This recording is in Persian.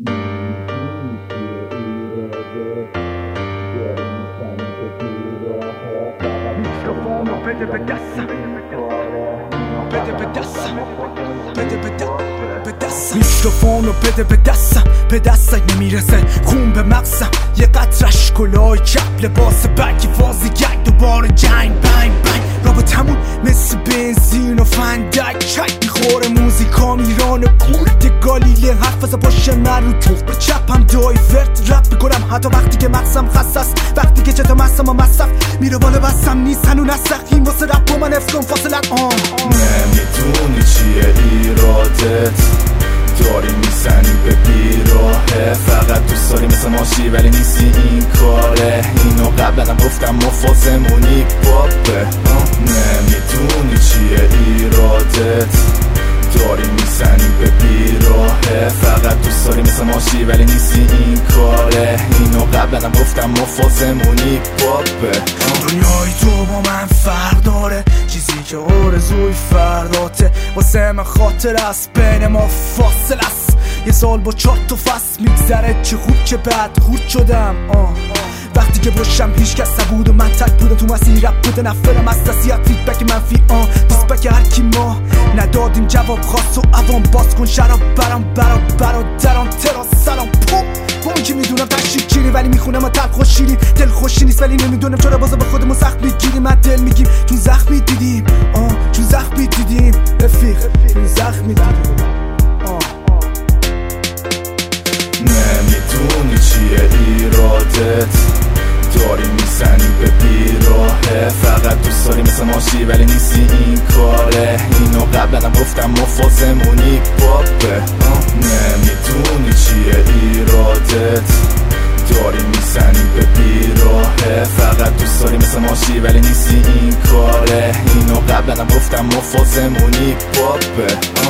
میکروفونو بده به دستم، بده به دستم، بده به دستم. میکروفونو بده به دستم، به دستم نمیرسه خون به مغزم. یه قطرش کلاه چپ، لباس برگی فازی گگ، دوباره جنگ بنگ بنگ. رابطمون مثل بنزین و فندک چک میخوره. موزیکام ایران کورد گالیله، حرف از پشت من رو توخ به چپم دایورت رپ میکنم حتی وقتی که مغزم خسته است. وقتی که چطور مستم و مصرف میره بالا بستم نیست هنو نسخیم واسه رپ با من افکن فاصلت نمیدونی چیه ایرادت، داری میزنی به بیراهه. فقط دوست داری مثل ماشی ولی نیستی این کاره. اینو قبلنم گفتم مفازمونی بابه. نمیدونی چیه ایرادت، داری میزنی به بیراهه. فقط دوست داری مثل ماشی ولی نیستی این کاره. اینو قبلنم گفتم مفازمونی بابه. دنیای تو با من فرق داره، چیزی که آرزوی فرداته. واسه من خاطر است، بین ما فاصله است. یه سال با 4 تا فصل میگذره، چه خوب چه بد خورد شدم. وقتی که باشم هیچ کس نبود و من تک بودم تو مسیر رپ بوده. نفرم از تسیحت فیدبک منفی دیسبک هر کی ما ندادیم جواب خاص و عوام باز کن شراب برام برادران تراس سلام پوم. با اون که میدونم تشریف چیری ولی میخونم تلخ و شیرین. دل خوشی نیست ولی نمیدونم چرا بازا به خودمون سخت میگیریم. من دل میگیم چون زخمی دیدیم، چون زخمی دیدیم رفیق، چون زخمی دیدیم. نمیدونی چیه ایرادت، داری میزنی به بیراهه. فقط دوست داری مثل ماشی ولی نیستی این کاره. اینو قبلنم گفتم مفازمونی بابه. نمیدونی چیه ایرادت، داری میزنی به بیراهه. فقط دوست داری مثل ماشی ولی نیستی این کاره. اینو قبلنم گفتم مفازمونی بابه.